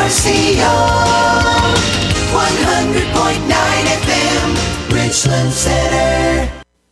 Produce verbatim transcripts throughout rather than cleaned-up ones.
R C O, one hundred point nine F M, Richland Center.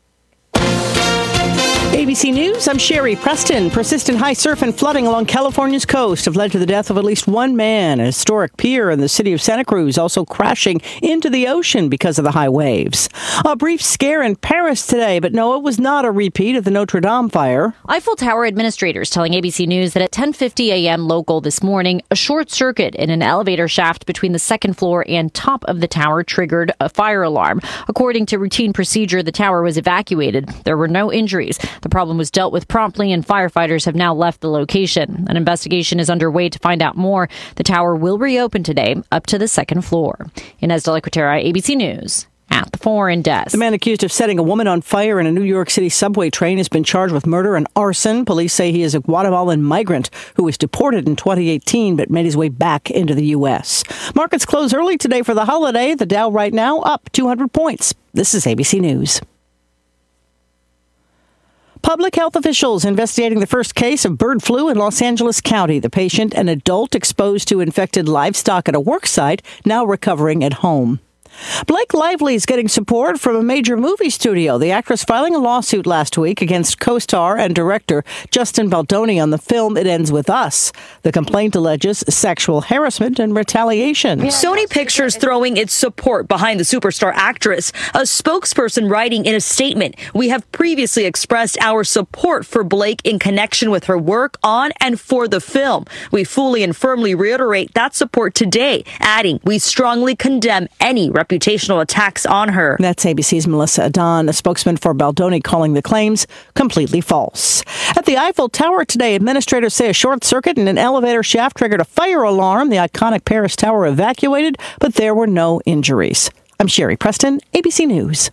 A B C News, I'm Sherry Preston. Persistent high surf and flooding along California's coast have led to the death of at least one man. A historic pier in the city of Santa Cruz also crashing into the ocean because of the high waves. A brief scare in Paris today, but no, it was not a repeat of the Notre Dame fire. Eiffel Tower administrators telling A B C News that at ten fifty a.m. local this morning, a short circuit in an elevator shaft between the second floor and top of the tower triggered a fire alarm. According to routine procedure, the tower was evacuated. There were no injuries. The problem was dealt with promptly, and firefighters have now left the location. An investigation is underway to find out more. The tower will reopen today up to the second floor. Inez de la Cuetara, A B C News. At the foreign desk. The man accused of setting a woman on fire in a New York City subway train has been charged with murder and arson. Police say he is a Guatemalan migrant who was deported in twenty eighteen but made his way back into the U S. Markets close early today for the holiday. The Dow right now up two hundred points. This is A B C News. Public health officials investigating the first case of bird flu in Los Angeles County. The patient, an adult exposed to infected livestock at a work site, now recovering at home. Blake Lively is getting support from a major movie studio. The actress filing a lawsuit last week against co-star and director Justin Baldoni on the film It Ends With Us. The complaint alleges sexual harassment and retaliation. Sony Pictures throwing its support behind the superstar actress. A spokesperson writing in a statement, "We have previously expressed our support for Blake in connection with her work on and for the film. We fully and firmly reiterate that support today," adding, "We strongly condemn any reputational attacks on her." That's A B C's Melissa Adon, a spokesman for Baldoni, calling the claims completely false. At the Eiffel Tower today, administrators say a short circuit in an elevator shaft triggered a fire alarm. The iconic Paris Tower evacuated, but there were no injuries. I'm Sherry Preston, A B C News.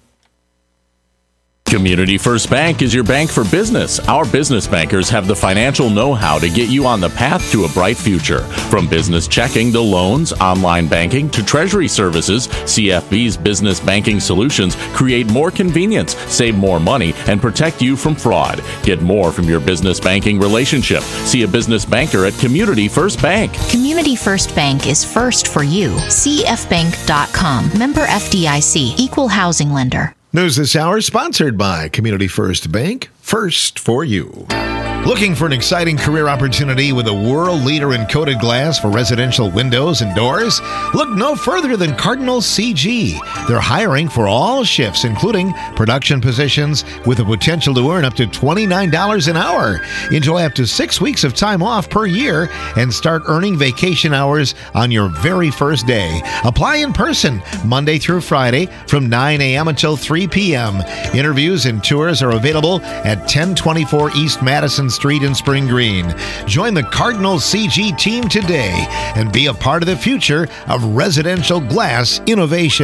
Community First Bank is your bank for business. Our business bankers have the financial know-how to get you on the path to a bright future. From business checking to loans, online banking to treasury services, C F B's business banking solutions create more convenience, save more money, and protect you from fraud. Get more from your business banking relationship. See a business banker at Community First Bank. Community First Bank is first for you. C F bank dot com. Member F D I C. Equal housing lender. News this hour sponsored by Community First Bank. First for you. Looking for an exciting career opportunity with a world leader in coated glass for residential windows and doors? Look no further than Cardinal C G. They're hiring for all shifts, including production positions, with the potential to earn up to twenty-nine dollars an hour. Enjoy up to six weeks of time off per year and start earning vacation hours on your very first day. Apply in person Monday through Friday from nine a.m. until three p.m. Interviews and tours are available at ten twenty-four East Madison Street in Spring Green. Join the Cardinal C G team today and be a part of the future of residential glass innovation.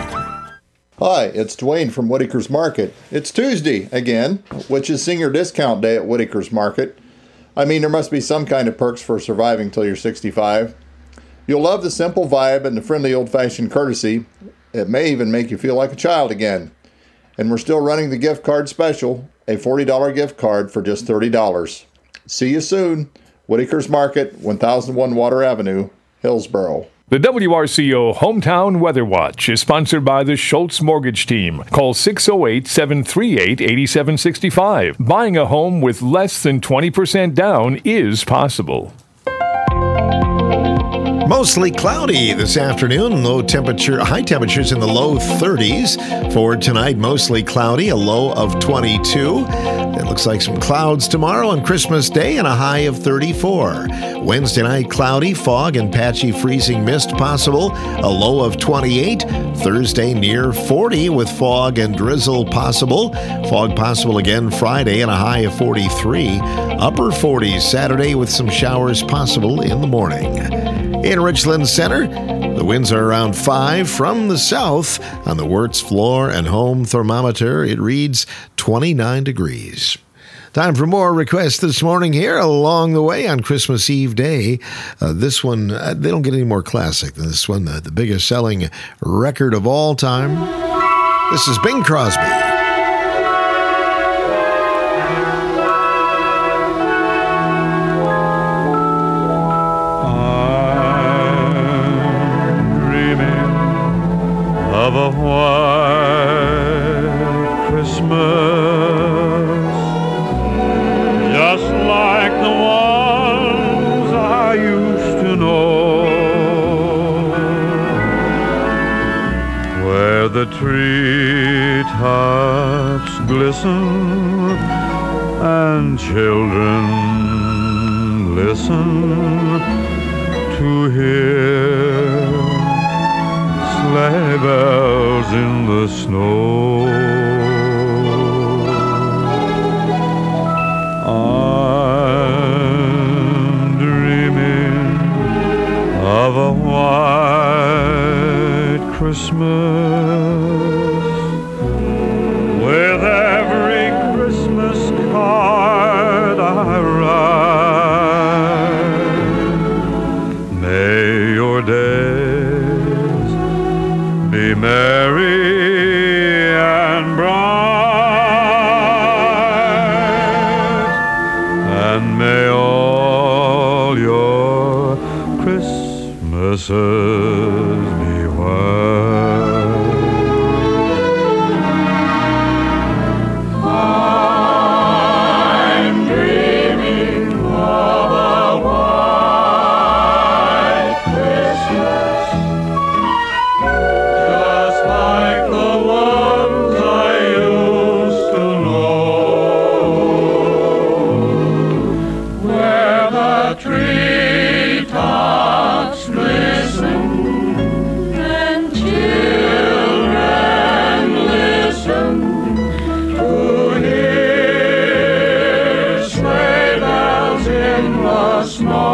Hi, it's Dwayne from Whitaker's Market. It's Tuesday again, which is senior discount day at Whitaker's Market. I mean, there must be some kind of perks for surviving till you're sixty-five. You'll love the simple vibe and the friendly old-fashioned courtesy. It may even make you feel like a child again. And we're still running the gift card special, a forty dollars gift card for just thirty dollars. See you soon. Whitaker's Market, one thousand one Water Avenue, Hillsboro. The W R C O Hometown Weather Watch is sponsored by the Schultz Mortgage Team. Call six oh eight, seven three eight, eight seven six five. Buying a home with less than twenty percent down is possible. Mostly cloudy this afternoon. Low temperature, high temperatures in the low thirties. For tonight, mostly cloudy, a low of twenty-two. It looks like some clouds tomorrow on Christmas Day and a high of thirty-four. Wednesday night, cloudy, fog, and patchy freezing mist possible, a low of twenty-eight. Thursday, near forty with fog and drizzle possible. Fog possible again Friday and a high of forty-three. Upper forties Saturday with some showers possible in the morning. In Richland Center, the winds are around five from the south. On the Wirtz floor and home thermometer, it reads twenty-nine degrees. Time for more requests this morning here along the way on Christmas Eve Day. Uh, this one, uh, they don't get any more classic than this one, the, the biggest selling record of all time. This is Bing Crosby. I the treetops glisten and children listen to hear sleigh bells in the snow. I'm dreaming of a white Christmas with every Christmas card I write. May your days be merry and bright, and may all your Christmases be white. I'm dreaming of a white Christmas, just like the ones I used to know, where the treetops glisten and children listen to hear sleigh bells in the snow.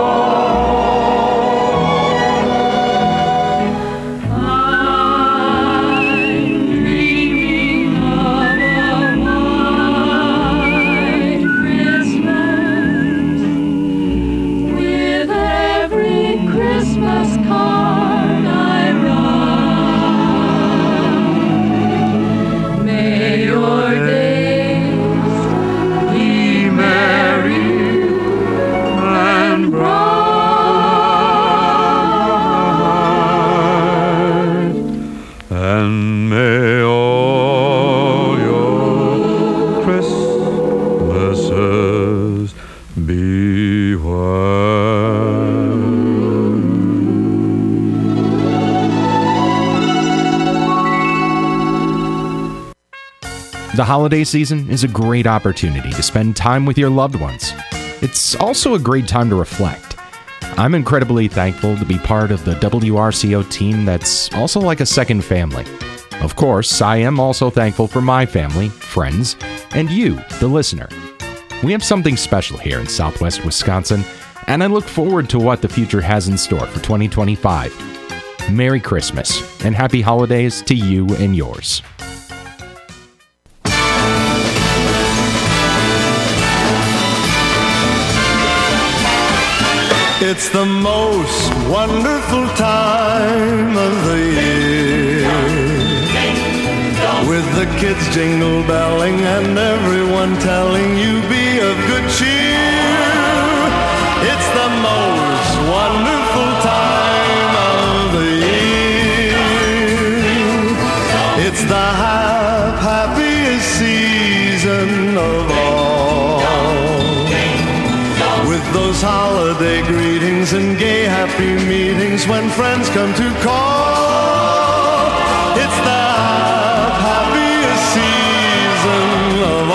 And may all your Christmases be white. The holiday season is a great opportunity to spend time with your loved ones. It's also a great time to reflect. I'm incredibly thankful to be part of the W R C O team that's also like a second family. Of course, I am also thankful for my family, friends, and you, the listener. We have something special here in Southwest Wisconsin, and I look forward to what the future has in store for twenty twenty-five. Merry Christmas, and happy holidays to you and yours. It's the most wonderful time of the year, with the kids jingle belling and everyone telling you be of good cheer. It's the most wonderful time of the year. It's the hap- happiest season of all, with those holiday greetings and gay happy meetings when friends come to call. It's the happiest season of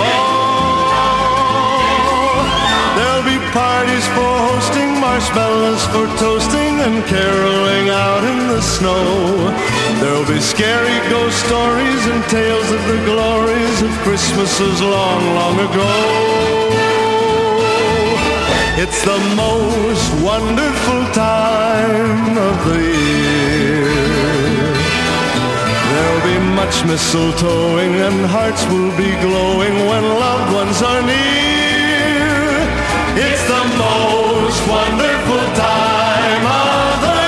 all. There'll be parties for hosting, marshmallows for toasting, and caroling out in the snow. There'll be scary ghost stories and tales of the glories of Christmases long, long ago. It's the most wonderful time of the year. There'll be much mistletoeing and hearts will be glowing when loved ones are near. It's the most wonderful time of the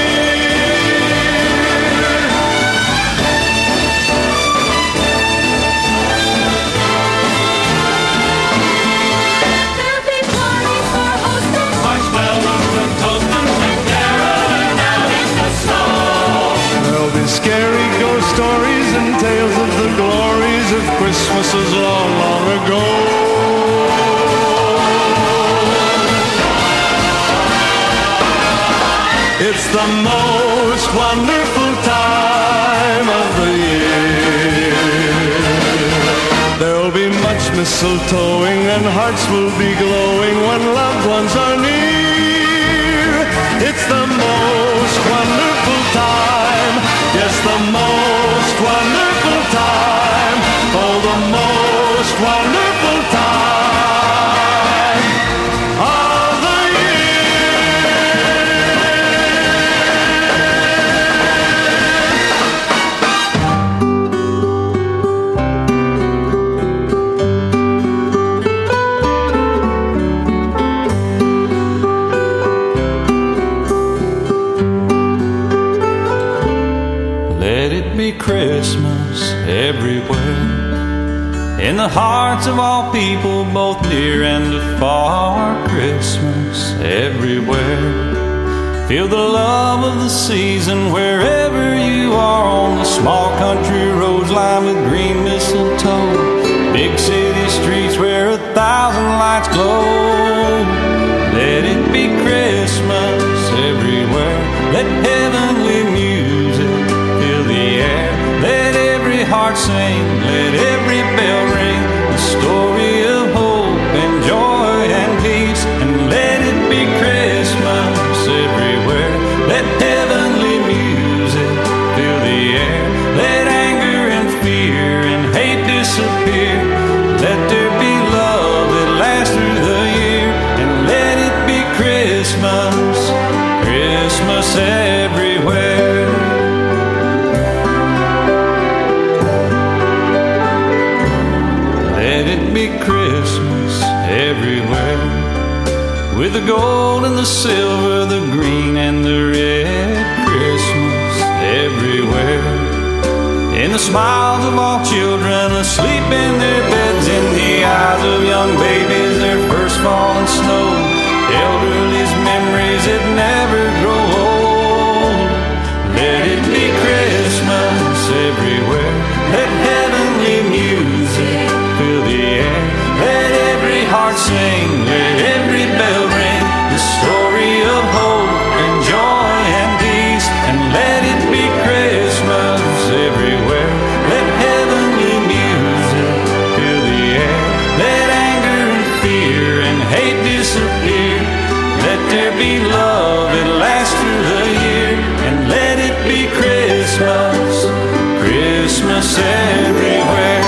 scary ghost stories and tales of the glories of Christmases long, long ago. It's the most wonderful time of the mistletoeing and hearts will be glowing when loved ones are near. It's the most wonderful time, yes, the most wonderful time, oh, the most wonderful time of the Christmas everywhere, in the hearts of all people, both near and afar. Christmas everywhere. Feel the love of the season wherever you are, on the small country roads lined with green mistletoe, big city streets where a thousand lights glow. Let it be Christmas everywhere. Let heavenly music fill the air. Let every heart sing, let every bell ring, the story of hope and joy and peace. And let it be Christmas everywhere. Let heavenly music fill the air. Let anger and fear and hate disappear. Let there be love that lasts through the year. And let it be Christmas, Christmas everywhere. Let it be Christmas everywhere, with the gold and the silver, the green and the red. Christmas everywhere, in the smiles of all children asleep in their beds, in the eyes of young babies, their first falling snow, elderly's memories that never grow old. Let it be Christmas everywhere. Let heavenly music fill the air. Let every heart sing, let every bell ring, the story of hope and joy and peace. And let it be Christmas everywhere. Let heavenly music fill the air. Let anger and fear and hate disappear. Let there be love that lasts through the year. And let it be Christmas, Christmas everywhere.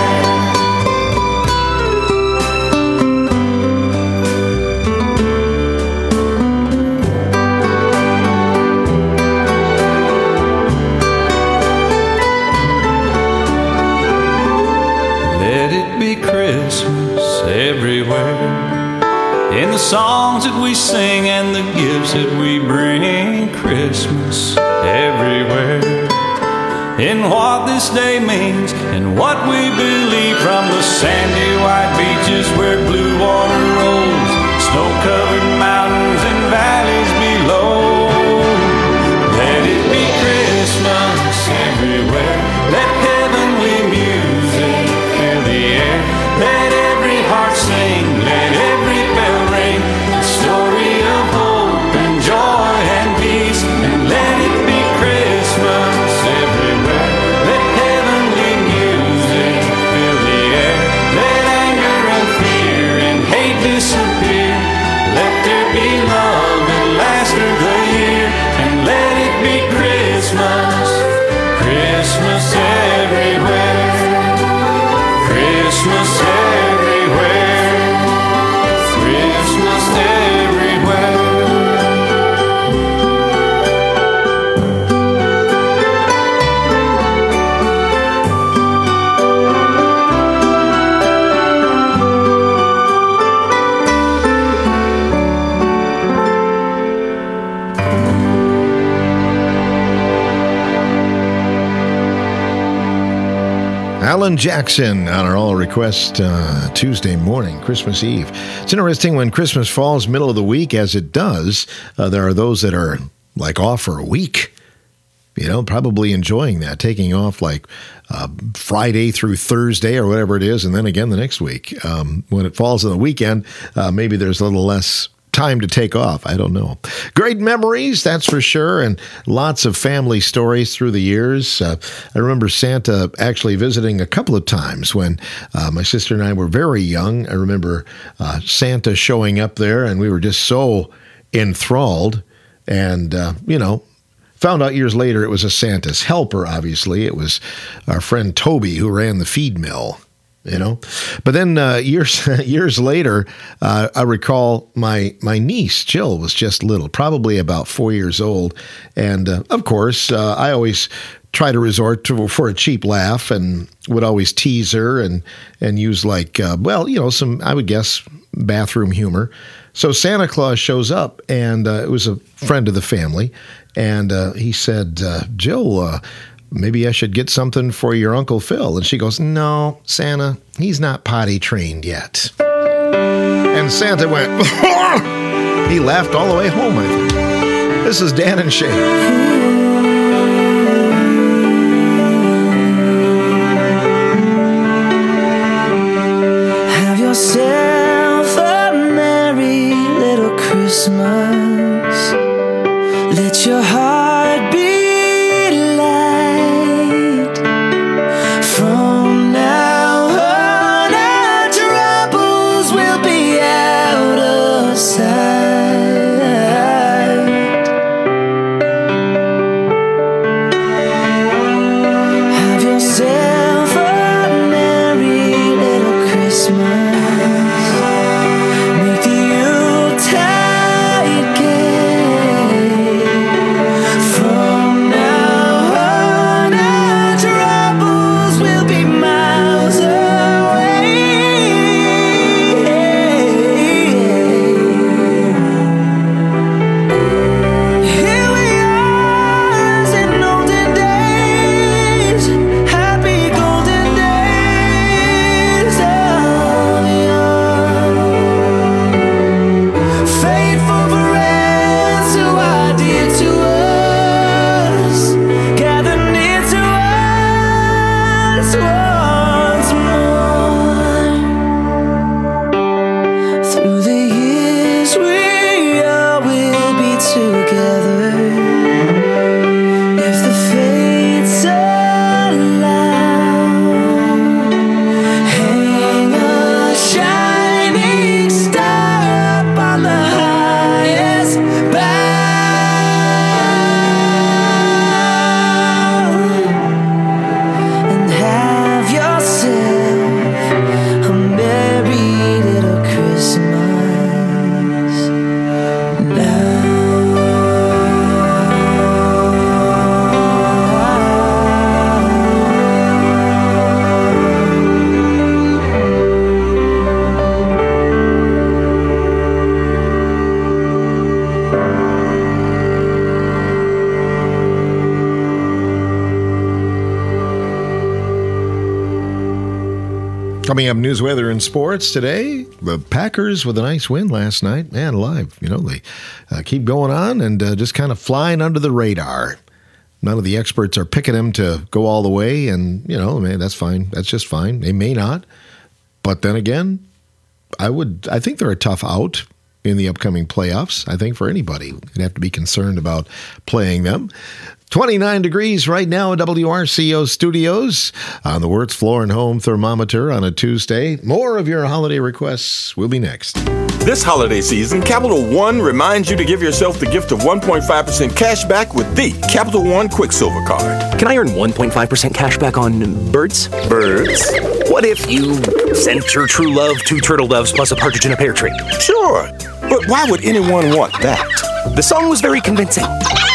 Christmas everywhere, in the songs that we sing and the gifts that we bring. Christmas everywhere, in what this day means and what we believe, from the sandy white beaches where blue water rolls, snow-covered mountains and valleys below. Let it be Christmas everywhere. Let heavenly music fill the air. Let every heart sing, let every bell ring, the story of hope and joy and peace. And let it be Christmas everywhere. Let heavenly music fill the air. Let anger and fear and hate disappear. Let there be love that lasts through the year. And let it be Christmas, Christmas everywhere. Christmas everywhere, Christmas everywhere. Alan Jackson on our All Request uh, Tuesday morning, Christmas Eve. It's interesting when Christmas falls middle of the week, as it does, uh, there are those that are like off for a week. You know, probably enjoying that, taking off like uh, Friday through Thursday or whatever it is, and then again the next week. Um, when it falls on the weekend, uh, maybe there's a little less time to take off. I don't know. Great memories, that's for sure, and lots of family stories through the years. Uh, I remember Santa actually visiting a couple of times when uh, my sister and I were very young. I remember uh, Santa showing up there, and we were just so enthralled. And, uh, you know, found out years later it was a Santa's helper, obviously. It was our friend Toby who ran the feed mill. You know, but then uh, years years later, uh, I recall my my niece Jill was just little, probably about four years old, and uh, of course, uh, I always try to resort to for a cheap laugh, and would always tease her and and use like uh, well, you know, some I would guess bathroom humor. So Santa Claus shows up, and uh, it was a friend of the family, and uh, he said, uh, Jill. Uh, Maybe I should get something for your Uncle Phil. And she goes, no, Santa, he's not potty trained yet. And Santa went, he laughed all the way home, I think. This is Dan and Shay. Have yourself a merry little Christmas. Let your heart be Coming up, news, weather, and sports today. The Packers with a nice win last night. Man alive, you know, they uh, keep going on and uh, just kind of flying under the radar. None of the experts are picking them to go all the way, and, you know, man, that's fine. That's just fine. They may not. But then again, I would, I think they're a tough out in the upcoming playoffs. I think for anybody, you'd have to be concerned about playing them. twenty-nine degrees right now in W R C O studios on the Wirtz Floor and Home thermometer on a Tuesday. More of your holiday requests will be next. This holiday season, Capital One reminds you to give yourself the gift of one point five percent cash back with the Capital One Quicksilver Card. Can I earn one point five percent cash back on birds? Birds? What if you sent your true love two turtle doves plus a partridge in a pear tree? Sure, but why would anyone want that? The song was very convincing.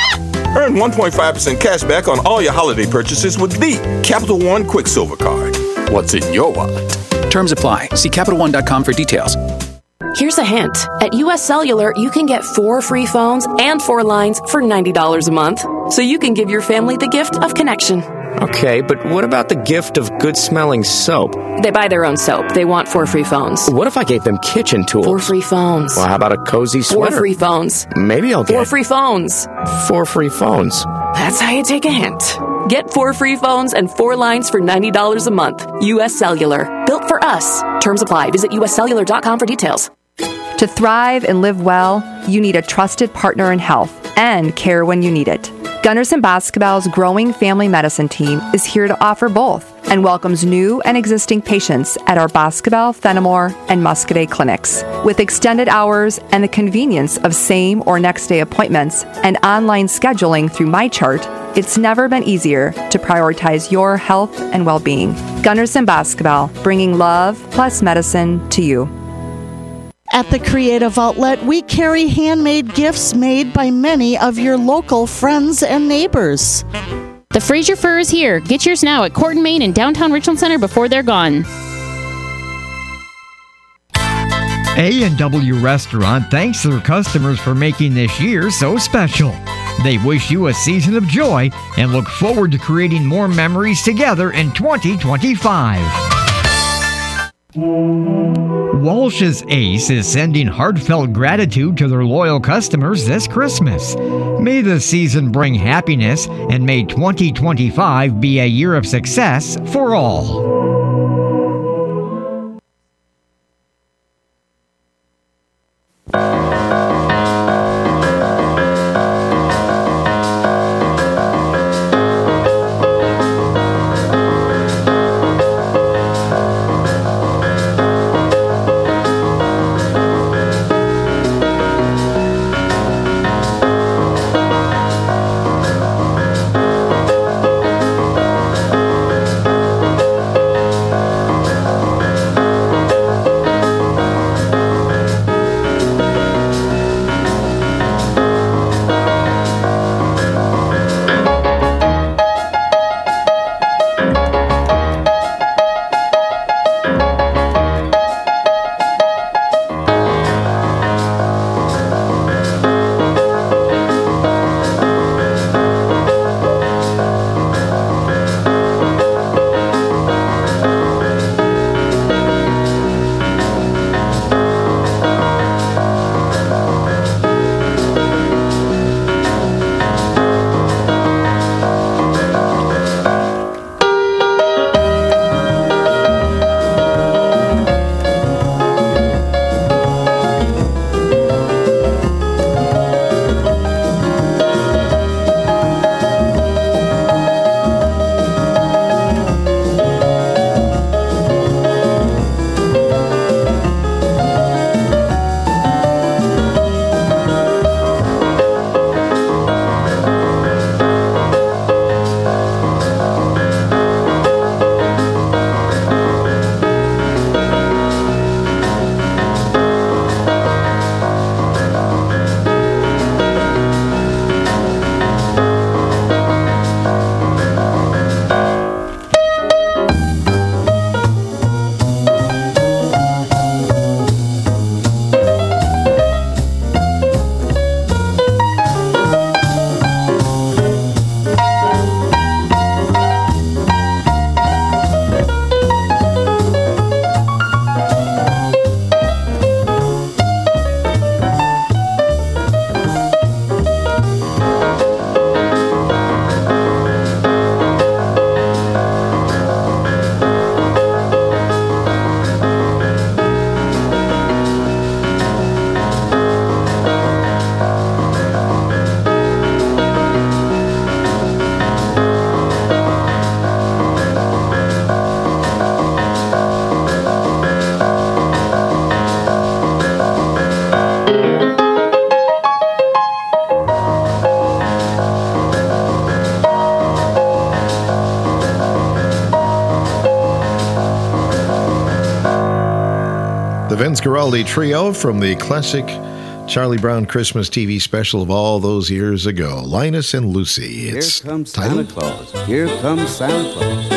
Earn one point five percent cash back on all your holiday purchases with the Capital One Quicksilver Card. What's in your wallet? Terms apply. See Capital One dot com for details. Here's a hint. At U S Cellular, you can get four free phones and four lines for ninety dollars a month. So you can give your family the gift of connection. Okay, but what about the gift of good-smelling soap? They buy their own soap. They want four free phones. What if I gave them kitchen tools? Four free phones. Well, how about a cozy sweater? Four free phones. Maybe I'll get... Four free phones. Four free phones. That's how you take a hint. Get four free phones and four lines for ninety dollars a month. U S Cellular. Built for us. Terms apply. Visit U S cellular dot com for details. To thrive and live well, you need a trusted partner in health and care when you need it. Gunderson Basketball's growing family medicine team is here to offer both and welcomes new and existing patients at our Basketball, Fenimore, and Muscadet clinics. With extended hours and the convenience of same or next day appointments and online scheduling through MyChart, it's never been easier to prioritize your health and well-being. Gunderson Basketball, bringing love plus medicine to you. At the Creative Outlet, we carry handmade gifts made by many of your local friends and neighbors. The Fraser Fur is here. Get yours now at Corton, Maine and downtown Richland Center before they're gone. A and W Restaurant thanks their customers for making this year so special. They wish you a season of joy and look forward to creating more memories together in twenty twenty-five. Walsh's Ace is sending heartfelt gratitude to their loyal customers this Christmas. May the season bring happiness, and may twenty twenty-five be a year of success for all. Vince Guaraldi Trio from the classic Charlie Brown Christmas T V special of all those years ago. Linus and Lucy. It's Here comes titled, Santa Claus. Here comes Santa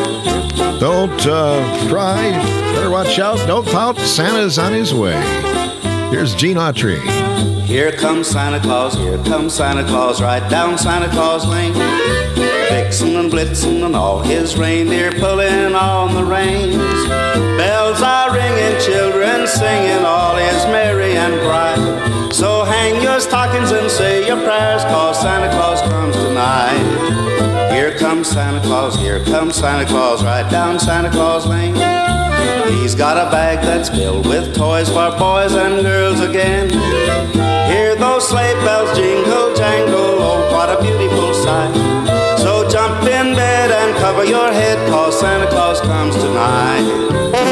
Claus. Don't uh, cry. Better watch out. Don't pout. Santa's on his way. Here's Gene Autry. Here comes Santa Claus. Here comes Santa Claus. Right down Santa Claus Lane. Vixen and Blitzen and all his reindeer pulling on the reins. Bells are ringing, children singing, all is merry and bright. So hang your stockings and say your prayers, cause Santa Claus comes tonight. Here comes Santa Claus, here comes Santa Claus, right down Santa Claus Lane. He's got a bag that's filled with toys for boys and girls again. Hear those sleigh bells jingle, jangle, oh, what a beautiful sight. So jump in bed and cover your head, 'cause Santa Claus comes tonight.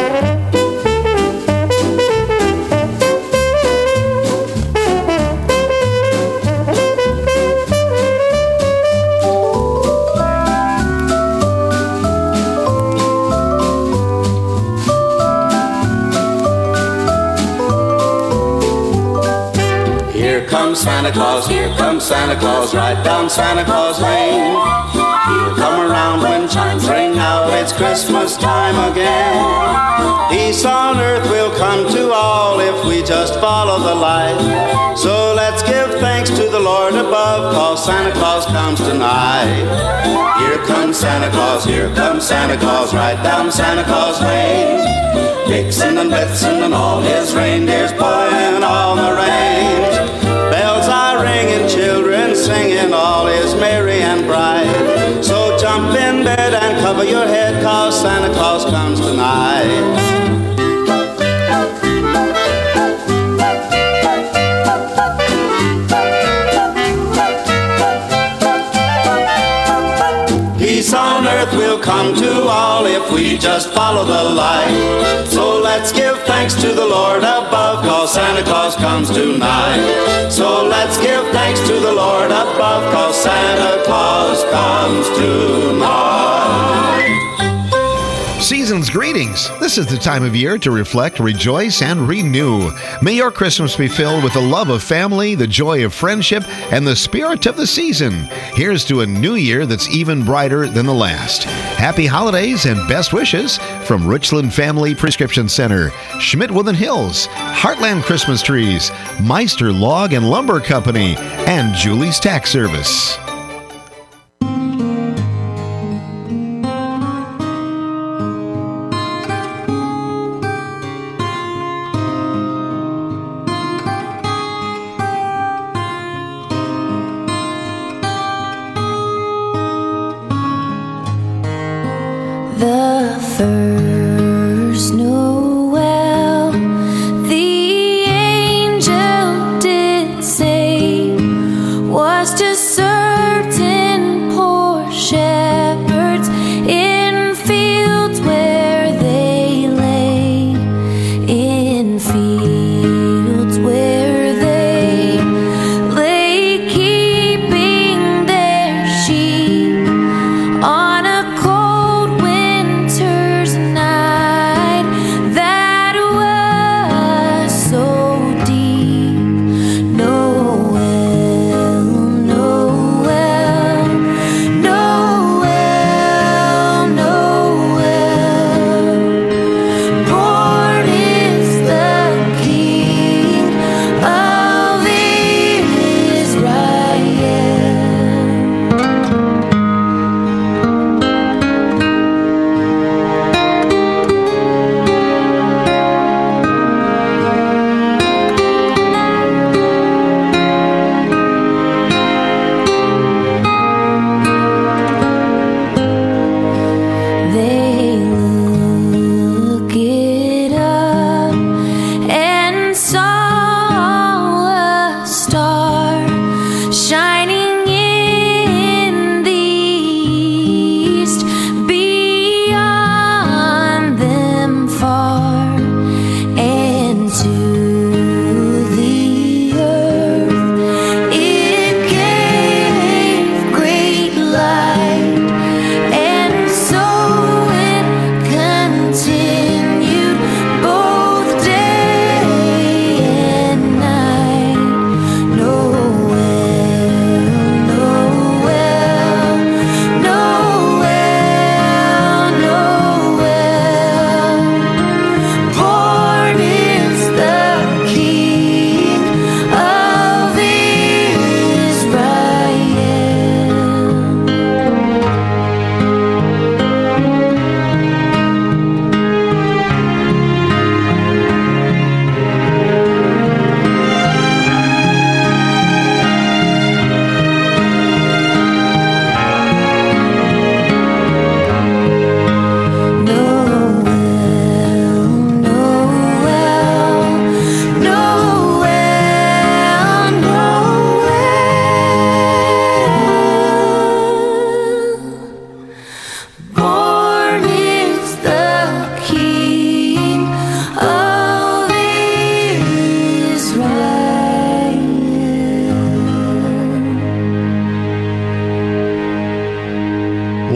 Santa Claus, here comes Santa Claus, right down Santa Claus Lane. He'll come around when chimes ring out, it's Christmas time again. Peace on earth will come to all if we just follow the light. So let's give thanks to the Lord above, 'cause Santa Claus comes tonight. Here comes Santa Claus, here comes Santa Claus, right down Santa Claus Lane. Vixen and Blitzen and all his reindeers pulling on the reins. Bells are ringing, children singing, all is merry and bright. So jump in bed and cover your head, 'cause Santa Claus comes tonight. Peace on earth will come to all if we just follow the light. So let's give thanks to the Lord above, 'cause Santa Claus comes tonight. So let's give thanks to the Lord above, 'cause Santa Claus comes tonight. Season's greetings. This is the time of year to reflect, rejoice, and renew. May your Christmas be filled with the love of family, the joy of friendship, and the spirit of the season. Here's to a new year that's even brighter than the last. Happy holidays and best wishes from Richland Family Prescription Center, Schmidt Woodland Hills, Heartland Christmas Trees, Meister Log and Lumber Company, and Julie's Tax Service. The first Noel, the angel did say, was to certain poor shepherds in fields where they lay, in fields where they lay, keeping their sheep on a cold winter's night that was so deep. Noel, Noel,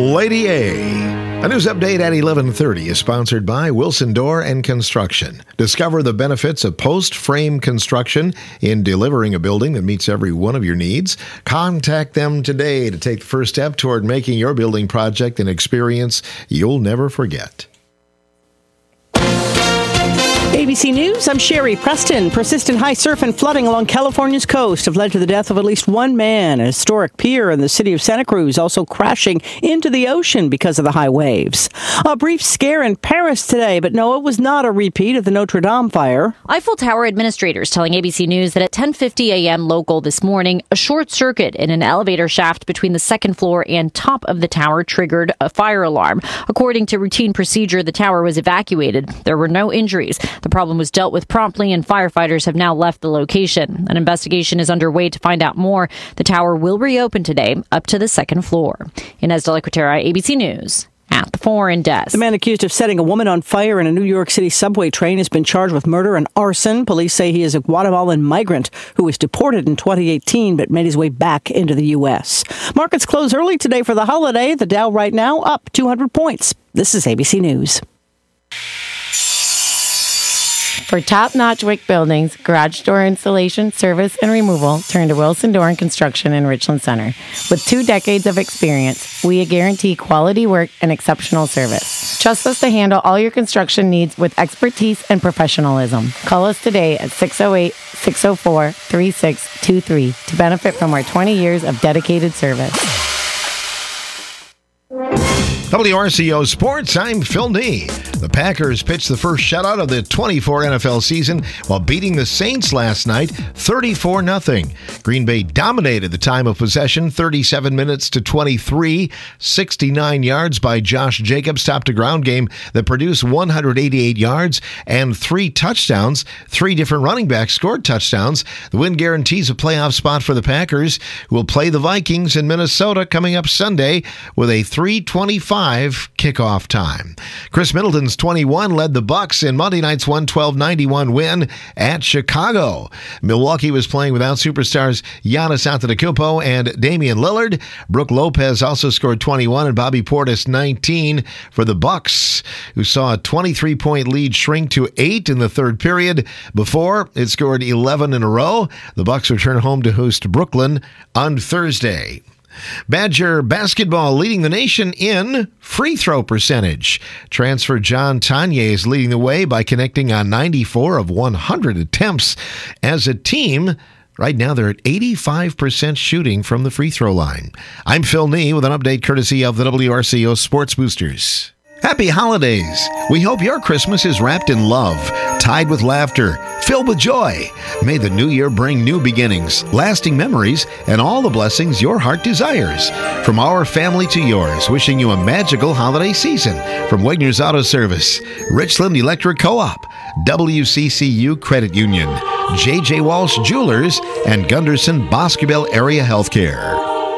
Lady A. A news update at eleven thirty is sponsored by Wilson Door and Construction. Discover the benefits of post-frame construction in delivering a building that meets every one of your needs. Contact them today to take the first step toward making your building project an experience you'll never forget. A B C News, I'm Sherry Preston. Persistent high surf and flooding along California's coast have led to the death of at least one man. A historic pier in the city of Santa Cruz also crashing into the ocean because of the high waves. A brief scare in Paris today, but no, it was not a repeat of the Notre Dame fire. Eiffel Tower administrators telling A B C News that at ten fifty a.m. local this morning, a short circuit in an elevator shaft between the second floor and top of the tower triggered a fire alarm. According to routine procedure, the tower was evacuated. There were no injuries. The problem was dealt with promptly, and firefighters have now left the location. An investigation is underway to find out more. The tower will reopen today up to the second floor. Inez de la Cuetera, A B C News. At the foreign desk. The man accused of setting a woman on fire in a New York City subway train has been charged with murder and arson. Police say he is a Guatemalan migrant who was deported in twenty eighteen but made his way back into the U S. Markets close early today for the holiday. The Dow right now up two hundred points. This is A B C News. For top-notch Wick buildings, garage door installation, service, and removal, turn to Wilson Door and Construction in Richland Center. With two decades of experience, we guarantee quality work and exceptional service. Trust us to handle all your construction needs with expertise and professionalism. Call us today at six oh eight, six oh four, three six two three to benefit from our twenty years of dedicated service. W R C O Sports, I'm Phil Nee. The Packers pitched the first shutout of the twenty-four N F L season while beating the Saints last night thirty-four nothing. Green Bay dominated the time of possession, thirty-seven minutes to twenty-three, sixty-nine yards by Josh Jacobs topped a ground game that produced one hundred eighty-eight yards and three touchdowns. Three different running backs scored touchdowns. The win guarantees a playoff spot for the Packers, who will play the Vikings in Minnesota coming up Sunday with a three twenty-five kickoff time. Chris Middleton's twenty-one led the Bucks in Monday night's one twelve ninety-one win at Chicago. Milwaukee was playing without superstars Giannis Antetokounmpo and Damian Lillard. Brook Lopez also scored twenty-one and Bobby Portis nineteen for the Bucks, who saw a twenty-three point lead shrink to eight in the third period before it scored eleven in a row. The Bucks return home to host Brooklyn on Thursday. Badger basketball leading the nation in free throw percentage. Transfer John Tanya is leading the way by connecting on ninety-four of one hundred attempts. As a team, right now they're at eighty-five percent shooting from the free throw line. I'm Phil Nee with an update courtesy of the W R C O Sports Boosters. Happy holidays. We hope your Christmas is wrapped in love, tied with laughter, filled with joy. May the new year bring new beginnings, lasting memories, and all the blessings your heart desires. From our family to yours, wishing you a magical holiday season. From Wagner's Auto Service, Richland Electric Co-op, W C C U Credit Union, J J Walsh Jewelers, and Gunderson Boscobel Area Healthcare.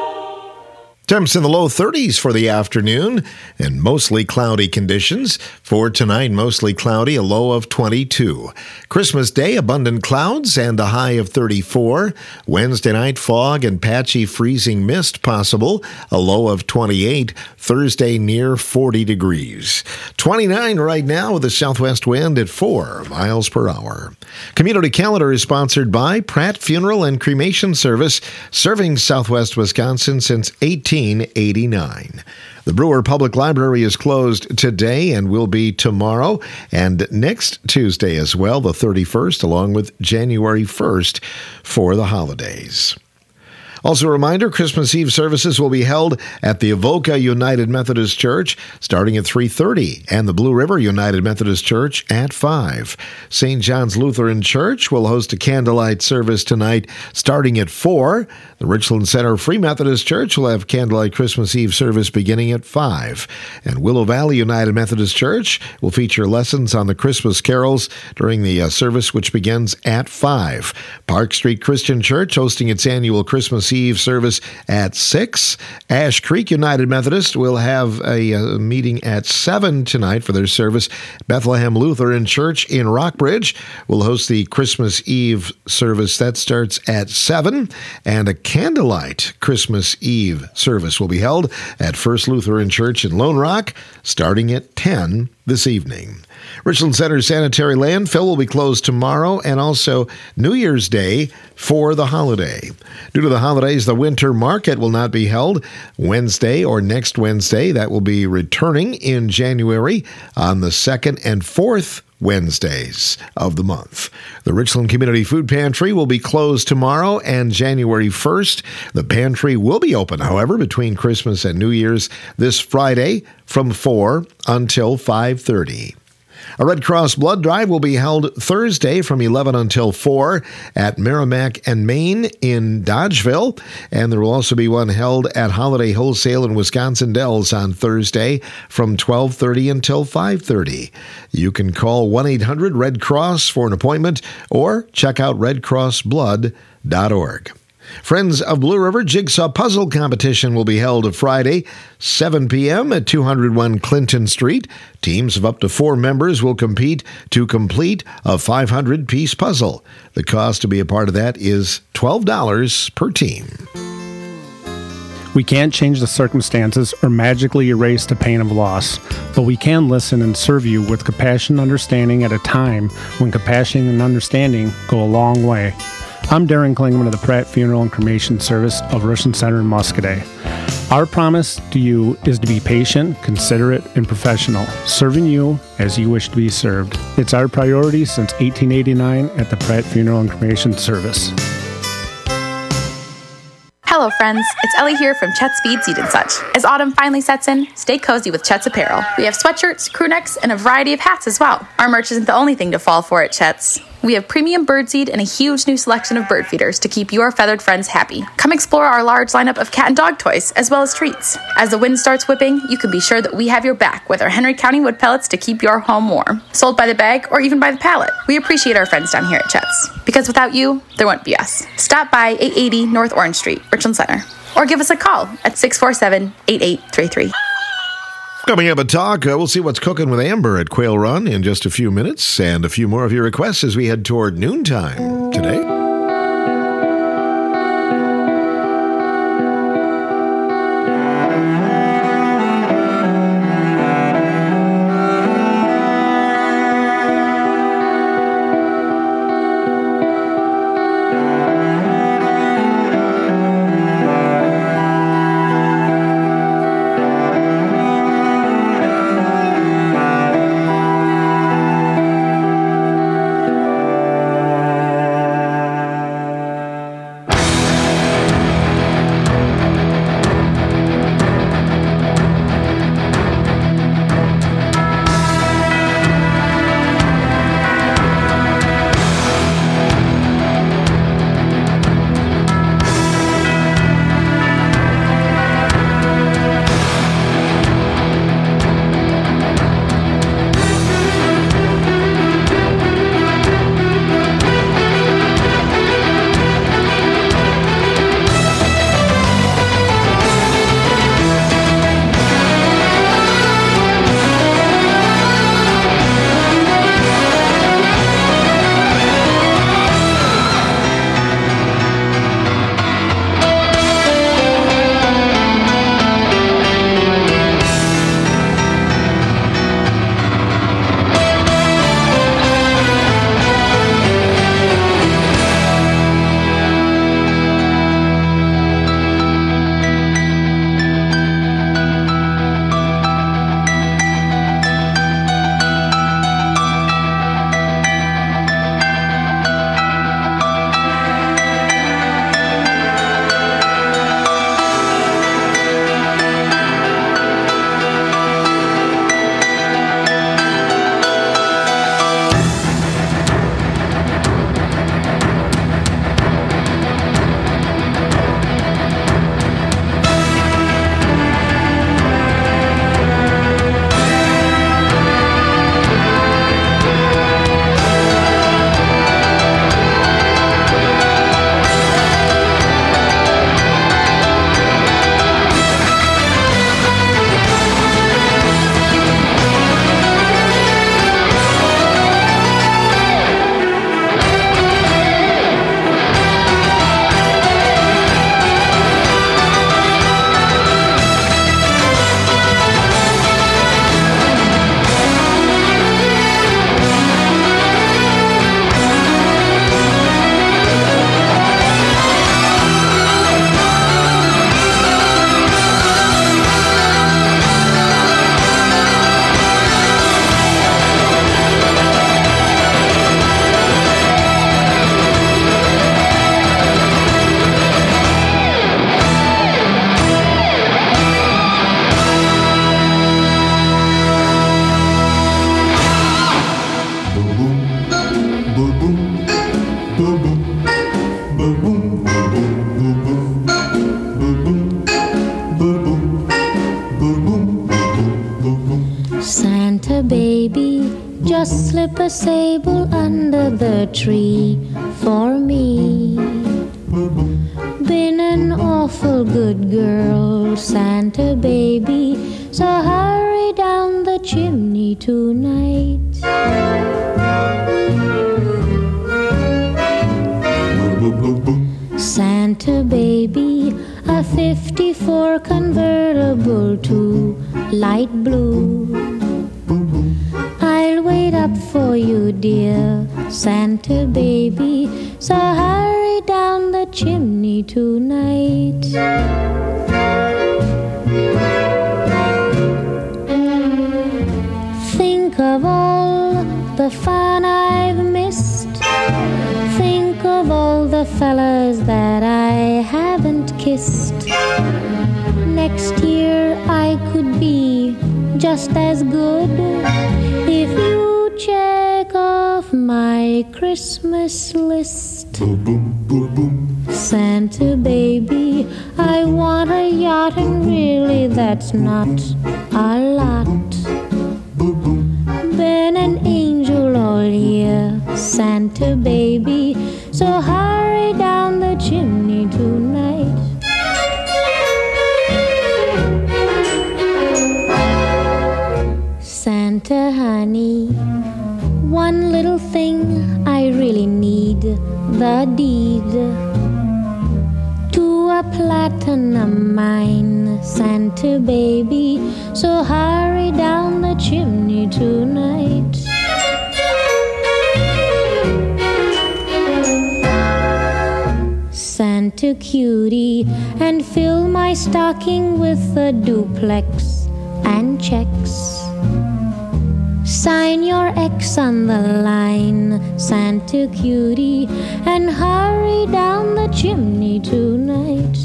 Temps in the low thirties for the afternoon and mostly cloudy conditions. For tonight, mostly cloudy, a low of twenty-two. Christmas Day, abundant clouds and a high of thirty-four. Wednesday night, fog and patchy freezing mist possible, a low of twenty-eight. Thursday, near forty degrees. twenty-nine right now with a southwest wind at four miles per hour. Community Calendar is sponsored by Pratt Funeral and Cremation Service, serving southwest Wisconsin since eighteen eighty-nine. The Brewer Public Library is closed today and will be tomorrow and next Tuesday as well, the thirty-first, along with January first for the holidays. Also a reminder, Christmas Eve services will be held at the Avoca United Methodist Church starting at three thirty and the Blue River United Methodist Church at five. Saint John's Lutheran Church will host a candlelight service tonight starting at four. The Richland Center Free Methodist Church will have candlelight Christmas Eve service beginning at five. And Willow Valley United Methodist Church will feature lessons on the Christmas carols during the uh, service, which begins at five. Park Street Christian Church hosting its annual Christmas Eve Eve service at six. Ash Creek United Methodist will have a, a meeting at seven tonight for their service. Bethlehem Lutheran Church in Rockbridge will host the Christmas Eve service. That starts at seven. And a candlelight Christmas Eve service will be held at First Lutheran Church in Lone Rock starting at ten this evening. Richland Center Sanitary Landfill will be closed tomorrow and also New Year's Day for the holiday. Due to the holidays, the winter market will not be held Wednesday or next Wednesday. That will be returning in January on the second and fourth Wednesdays of the month. The Richland Community Food Pantry will be closed tomorrow and January first. The pantry will be open, however, between Christmas and New Year's this Friday from four until five thirty. A Red Cross blood drive will be held Thursday from eleven until four at Merrimack and Main in Dodgeville. And there will also be one held at Holiday Wholesale in Wisconsin Dells on Thursday from twelve thirty until five thirty. You can call one eight hundred red cross for an appointment or check out red cross blood dot org. Friends of Blue River Jigsaw Puzzle Competition will be held Friday, seven p.m. at two oh one Clinton Street. Teams of up to four members will compete to complete a five hundred piece puzzle. The cost to be a part of that is twelve dollars per team. We can't change the circumstances or magically erase the pain of loss, but we can listen and serve you with compassion and understanding at a time when compassion and understanding go a long way. I'm Darren Klingman of the Pratt Funeral and Cremation Service of Richland Center in Muscadet. Our promise to you is to be patient, considerate, and professional, serving you as you wish to be served. It's our priority since eighteen eighty-nine at the Pratt Funeral and Cremation Service. Hello friends, it's Ellie here from Chet's Feed Seed and Such. As autumn finally sets in, stay cozy with Chet's apparel. We have sweatshirts, crew necks, and a variety of hats as well. Our merch isn't the only thing to fall for at Chet's. We have premium birdseed and a huge new selection of bird feeders to keep your feathered friends happy. Come explore our large lineup of cat and dog toys, as well as treats. As the wind starts whipping, you can be sure that we have your back with our Henry County wood pellets to keep your home warm. Sold by the bag or even by the pallet. We appreciate our friends down here at Chet's, because without you, there wouldn't be us. Stop by eight eighty North Orange Street, Richland Center, or give us a call at six four seven, eight eight three three. Coming up at Talk, uh, we'll see what's cooking with Amber at Quail Run in just a few minutes, and a few more of your requests as we head toward noontime today. baby, just slip a sable under the tree for me. Been an awful good girl, Santa baby, so hurry down the chimney tonight. Santa baby, a fifty-four convertible to light blue. I'll wait up for you, dear Santa baby, so hurry down the chimney tonight. Think of all the fun I've missed. Think of all the fellas that I haven't kissed. Next year I could be just as good if you check off my Christmas list. Santa baby, I want a yacht, and really that's not a lot. Been an angel all year, Santa baby, so hurry down the chimney tonight. Santa honey, one little thing I really need, the deed to a platinum mine, Santa baby, so hurry down the chimney tonight. Santa cutie, and fill my stocking with a duplex and checks. Sign your X on the line, Santa cutie, and hurry down the chimney tonight.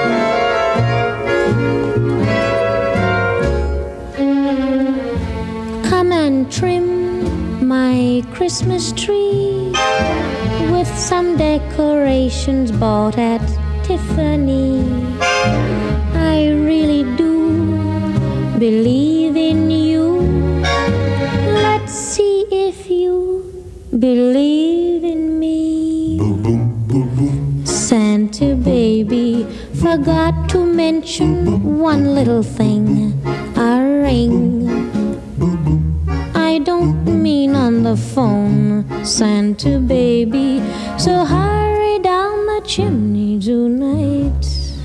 Come and trim my Christmas tree with some decorations bought at Tiffany. I really do believe in you. Let's see if you believe in me. Santa baby, forgot to mention one little thing, a ring. I don't mean on the phone, Santa baby, so hurry down the chimney tonight.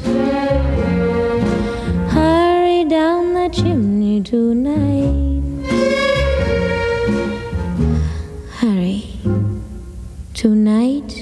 Hurry down the chimney tonight. Hurry. Tonight.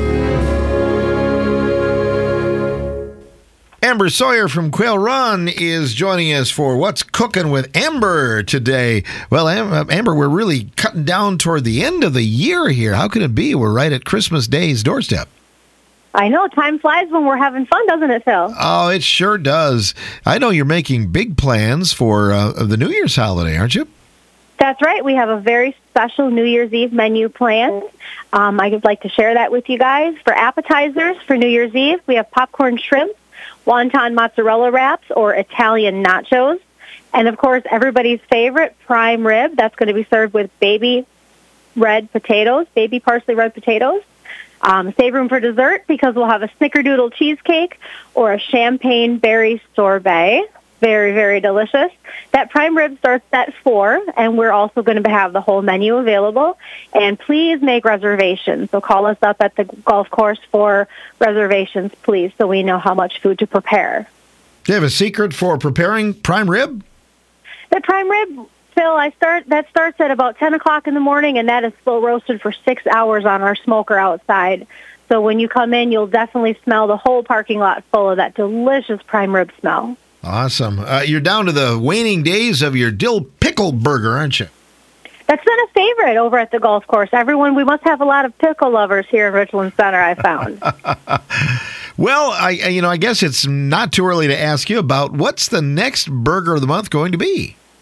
Amber Sawyer from Quail Run is joining us for What's Cooking with Amber today. Well, Amber, we're really cutting down toward the end of the year here. How can it be? We're right at Christmas Day's doorstep. I know. Time flies when we're having fun, doesn't it, Phil? Oh, it sure does. I know you're making big plans for uh, the New Year's holiday, aren't you? That's right. We have a very special New Year's Eve menu planned. Um, I would like to share that with you guys. For appetizers for New Year's Eve, we have popcorn shrimp, wonton mozzarella wraps, or Italian nachos. And, of course, everybody's favorite, prime rib. That's going to be served with baby red potatoes, baby parsley red potatoes. Um, save room for dessert because we'll have a snickerdoodle cheesecake or a champagne berry sorbet. Very, very delicious. That prime rib starts at four, and we're also going to have the whole menu available. And please make reservations. So call us up at the golf course for reservations, please, so we know how much food to prepare. Do you have a secret for preparing prime rib? The prime rib, Phil, I start. that starts at about ten o'clock in the morning, and that is slow roasted for six hours on our smoker outside. So when you come in, you'll definitely smell the whole parking lot full of that delicious prime rib smell. Awesome. Uh, you're down to the waning days of your dill pickle burger, aren't you? That's been a favorite over at the golf course. Everyone, we must have a lot of pickle lovers here in Richland Center, I found. Well, I you know, I guess it's not too early to ask you about what's the next burger of the month going to be?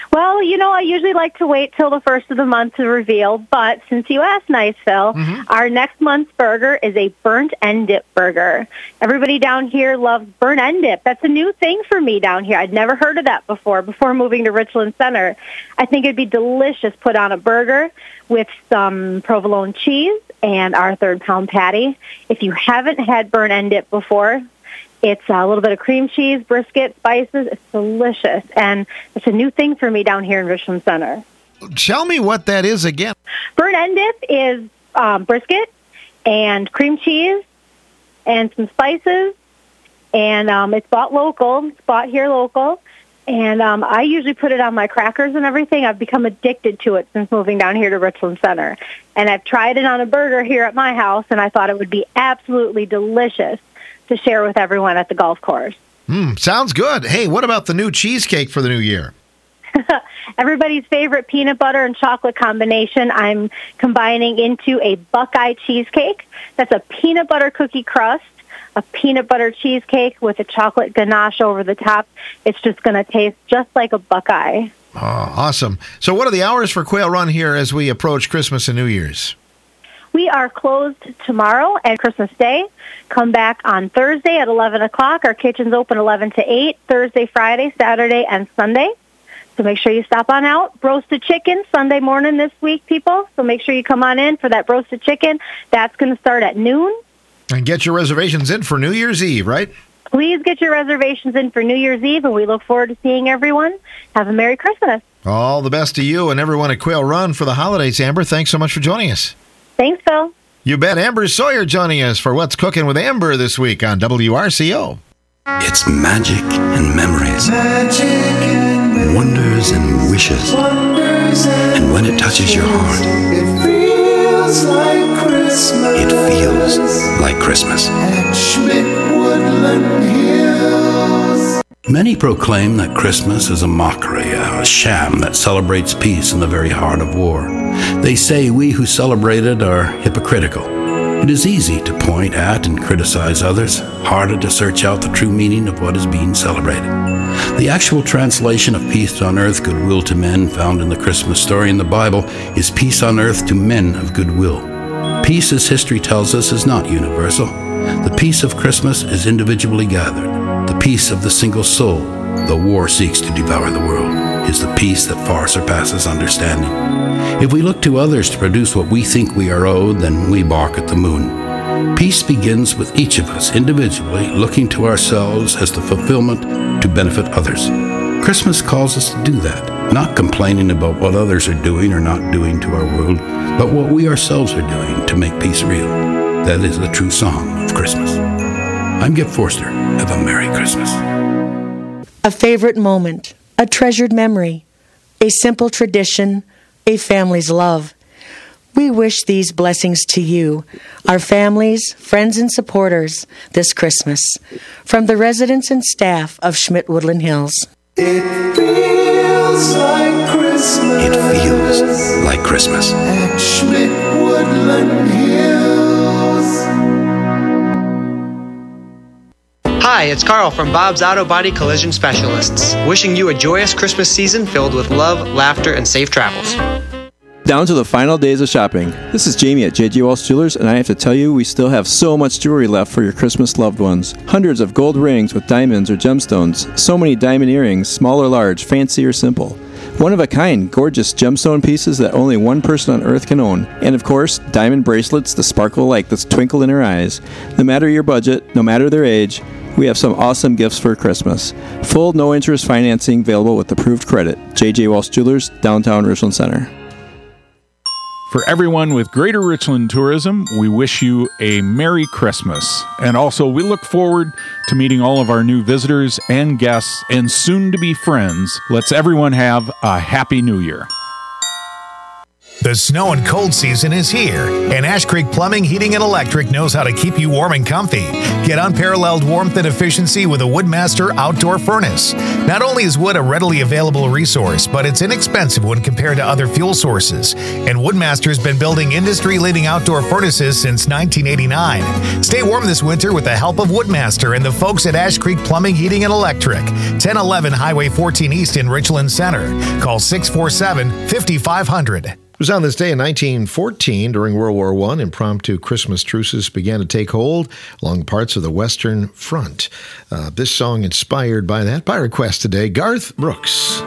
Well, you know, I usually like to wait till the first of the month to reveal, but since you asked, Nice Phil, mm-hmm. our next month's burger is a burnt end dip burger. Everybody down here loves burnt end dip. That's a new thing for me down here. I'd never heard of that before, before moving to Richland Center. I think it'd be delicious put on a burger with some provolone cheese and our third pound patty. If you haven't had burnt end dip before, it's a little bit of cream cheese, brisket, spices. It's delicious, and it's a new thing for me down here in Richland Center. Tell me what that is again. Burnt end dip is um, brisket and cream cheese and some spices, and um, it's bought local. It's bought here local, and um, I usually put it on my crackers and everything. I've become addicted to it since moving down here to Richland Center, and I've tried it on a burger here at my house, and I thought it would be absolutely delicious to share with everyone at the golf course. Mm, sounds good. Hey, what about the new cheesecake for the new year? Everybody's favorite peanut butter and chocolate combination I'm combining into a Buckeye cheesecake. That's a peanut butter cookie crust, a peanut butter cheesecake with a chocolate ganache over the top. It's just going to taste just like a Buckeye. Oh, awesome. So what are the hours for Quail Run here as we approach Christmas and New Year's? We are closed tomorrow and Christmas Day. Come back on Thursday at eleven o'clock. Our kitchen's open eleven to eight, Thursday, Friday, Saturday, and Sunday. So make sure you stop on out. Roasted chicken Sunday morning this week, people. So make sure you come on in for that roasted chicken. That's going to start at noon. And get your reservations in for New Year's Eve, right? Please get your reservations in for New Year's Eve, and we look forward to seeing everyone. Have a Merry Christmas. All the best to you and everyone at Quail Run for the holidays, Amber. Thanks so much for joining us. Thanks, Phil. You bet. Amber Sawyer joining us for What's Cooking with Amber this week on W R C O. It's magic and memories, Magic and wonders and wishes. wonders and And when it touches your heart, it feels like Christmas. it feels like Christmas. At Schmidt Woodland Hills. Many proclaim that Christmas is a mockery, a sham that celebrates peace in the very heart of war. They say we who celebrate it are hypocritical. It is easy to point at and criticize others, harder to search out the true meaning of what is being celebrated. The actual translation of peace on earth, goodwill to men, found in the Christmas story in the Bible, is peace on earth to men of goodwill. Peace, as history tells us, is not universal. The peace of Christmas is individually gathered. The peace of the single soul, though war seeks to devour the world, is the peace that far surpasses understanding. If we look to others to produce what we think we are owed, then we bark at the moon. Peace begins with each of us individually looking to ourselves as the fulfillment to benefit others. Christmas calls us to do that, not complaining about what others are doing or not doing to our world, but what we ourselves are doing to make peace real. That is the true song of Christmas. I'm Gip Forster. Have a Merry Christmas. A favorite moment, a treasured memory, a simple tradition, a family's love. We wish these blessings to you, our families, friends, and supporters this Christmas. From the residents and staff of Schmidt Woodland Hills. It feels like Christmas. It feels like Christmas. At Schmidt Woodland Hills. Hi, it's Carl from Bob's Auto Body Collision Specialists, wishing you a joyous Christmas season filled with love, laughter, and safe travels. Down to the final days of shopping. This is Jamie at J J Walsh Jewelers, and I have to tell you, we still have so much jewelry left for your Christmas loved ones. Hundreds of gold rings with diamonds or gemstones, so many diamond earrings, small or large, fancy or simple. One-of-a-kind, gorgeous gemstone pieces that only one person on Earth can own. And of course, diamond bracelets that sparkle like the twinkle in her eyes. No matter your budget, no matter their age, we have some awesome gifts for Christmas. Full no-interest financing available with approved credit. J J Walsh Jewelers, downtown Richland Center. For everyone with Greater Richland Tourism, we wish you a Merry Christmas. And also, we look forward to meeting all of our new visitors and guests and soon-to-be friends. Let's everyone have a Happy New Year. The snow and cold season is here, and Ash Creek Plumbing, Heating, and Electric knows how to keep you warm and comfy. Get unparalleled warmth and efficiency with a Woodmaster outdoor furnace. Not only is wood a readily available resource, but it's inexpensive when compared to other fuel sources. And Woodmaster's been building industry-leading outdoor furnaces since nineteen eighty-nine. Stay warm this winter with the help of Woodmaster and the folks at Ash Creek Plumbing, Heating, and Electric. ten eleven Highway fourteen East in Richland Center. Call six four seven, five five zero zero. It was on this day in nineteen fourteen, during World War One, impromptu Christmas truces began to take hold along parts of the Western Front. Uh, this song inspired by that. By request today, Garth Brooks.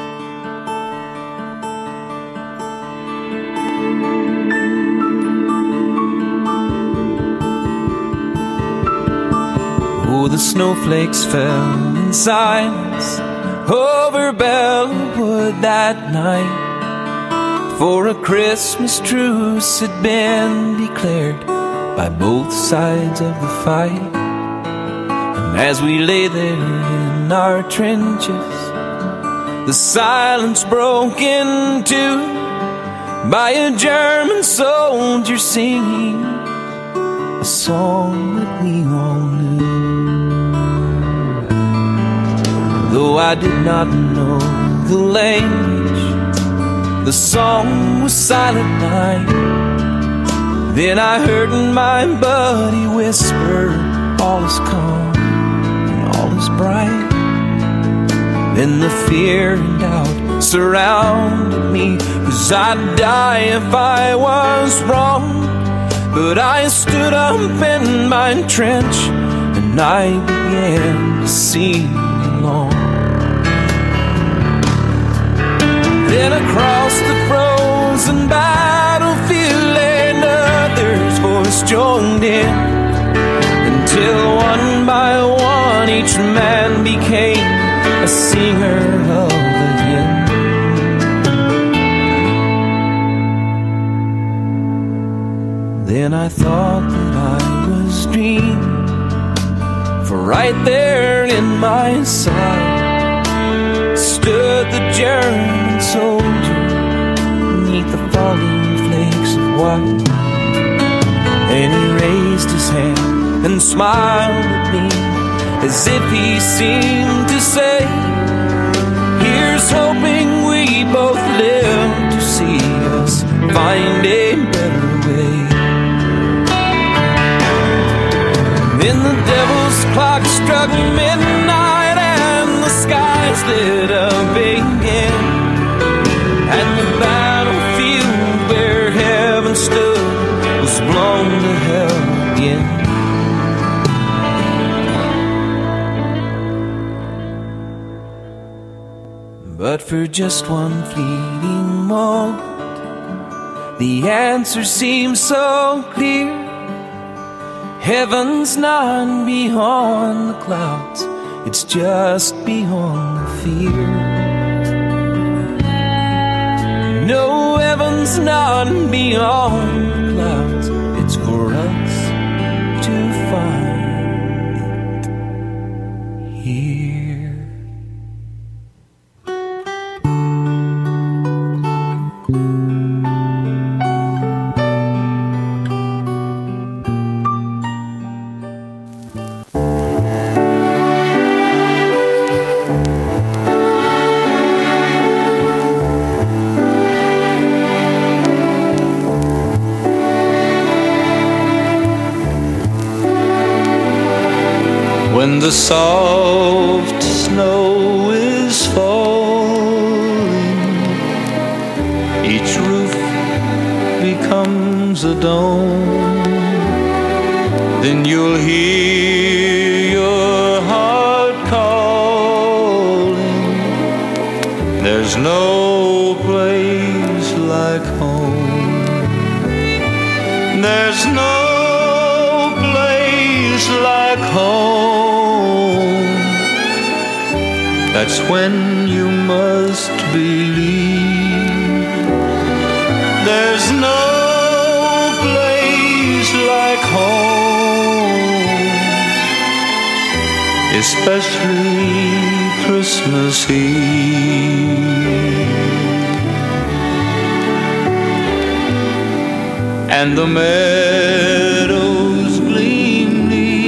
Oh, the snowflakes fell in silence over Bellwood that night. For a Christmas truce had been declared by both sides of the fight. And as we lay there in our trenches, the silence broke in two by a German soldier singing a song that we all knew. Though I did not know the language, the song was Silent Night. Then I heard my buddy whisper, all is calm and all is bright. Then the fear and doubt surrounded me, 'cause I'd die if I was wrong. But I stood up in my trench and I began to sing along. Then across the frozen battlefield another's voice joined in, until one by one each man became a singer of the hymn. Then I thought that I was dreaming, for right there in my sight stood the German soldier beneath the falling flakes of white. And he raised his hand and smiled at me, as if he seemed to say, here's hoping we both live to see us find a better way. Then the devil's clock struck midnight and the skies lit up again, and the battlefield where heaven stood was blown to hell again. But for just one fleeting moment, the answer seemed so clear. Heaven's not beyond the clouds, it's just beyond the fear. No, heaven's not beyond the clouds, it's for us to find it here. When the soft snow is falling, each roof becomes a dome, then you'll hear your heart calling. There's no place like home. There's no place like home. That's when you must believe. There's no place like home, especially Christmas Eve. and the meadows gleam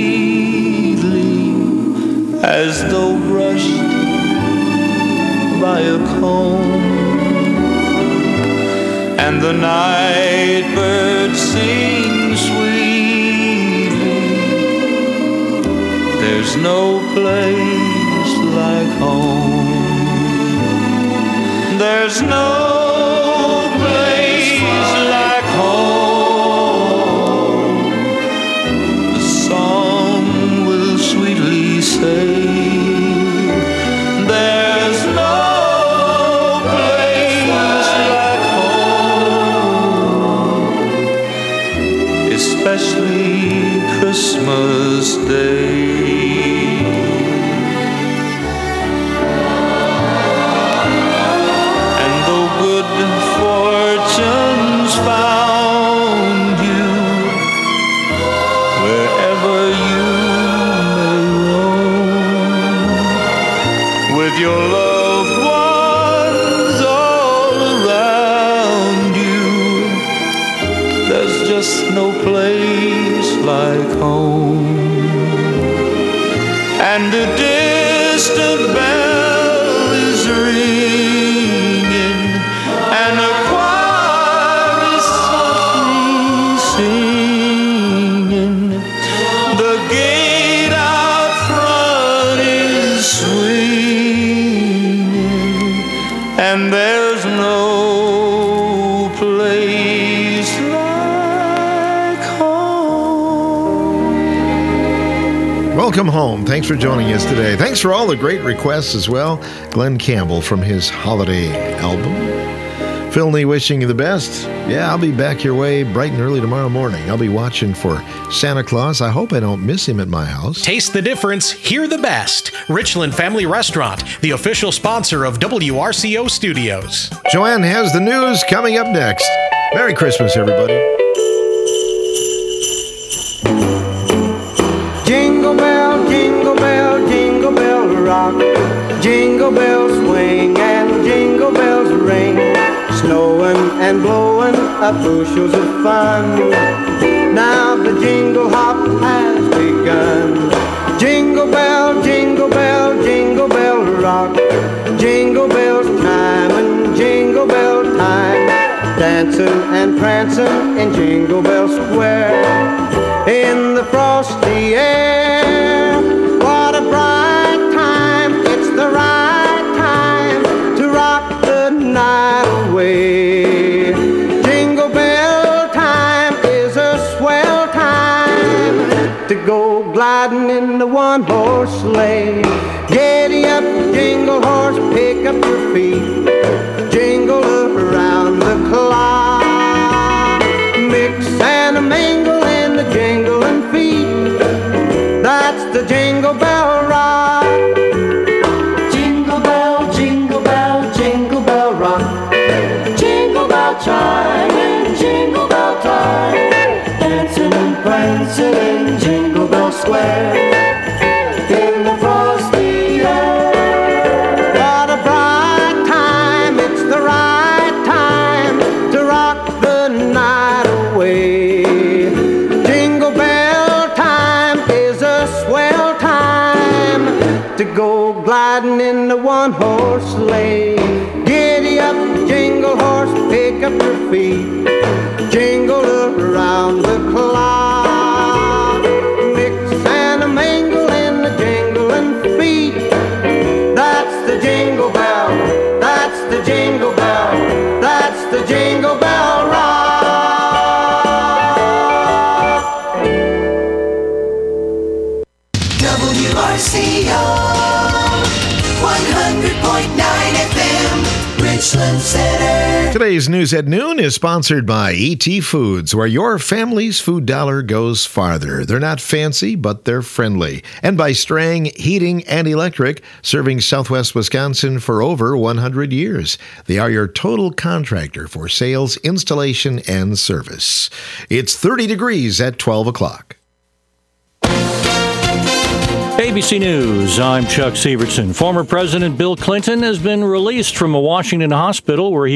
neatly as though brushed by a comb, and the night birds sing sweetly. There's no place like home. There's no place like home. The song will sweetly say, there's no place like home, especially Christmas Day. Fortunes found you wherever you may roam, with your loved ones all around you. There's just no place like home, and a distant bell is ringing, and a choir is softly singing. The gate out front is swinging, and there's no place like home. Welcome home. Thanks for joining us today. Thanks for all the great requests as well. Glenn Campbell from his holiday album. Phil Nee wishing you the best. Yeah, I'll be back your way bright and early tomorrow morning. I'll be watching for Santa Claus. I hope I don't miss him at my house. Taste the difference, hear the best. Richland Family Restaurant, the official sponsor of W R C O Studios. Joanne has the news coming up next. Merry Christmas, everybody. Jingle bell, jingle bell, jingle bell rock. Jingle bells swing and jingle bells ring. Snowing and blowing up bushels of fun. Now the jingle hop has begun. Jingle bell, jingle bell, jingle bell rock. Jingle bells chime and jingle bell time. Dancing and prancing in Jingle Bell Square. In the frosty air, what a bright time. It's the right time to rock the night away. Jingle bell time is a swell time to go gliding in the one-horse sleigh. Giddy up, jingle horse, pick up your feet. Jingle around the clock. Mix and a mingle in the jingling feet. That's the Jingle Bell Rock. Jingle bell, jingle bell, jingle bell rock. Jingle bell chime and jingle bell time. Dancing and prancing in Jingle Bell Square. In the frosty air. What a bright time, it's the right time to rock the night away. Jingle bell time is a swell time to go gliding in the one-horse sleigh. Giddy up, jingle horse, pick up your feet. Jingle around the clock. Mix and a mingle in the jingling feet. That's the jingle bell. That's the jingle bell. That's the Jingle Bell Rock. W R C O one hundred point nine F M, Richland Center. Today's News at Noon is sponsored by E T Foods, where your family's food dollar goes farther. They're not fancy, but they're friendly. And by Strang Heating and Electric, serving Southwest Wisconsin for over one hundred years. They are your total contractor for sales, installation, and service. It's thirty degrees at twelve o'clock. A B C News, I'm Chuck Severson. Former President Bill Clinton has been released from a Washington hospital where he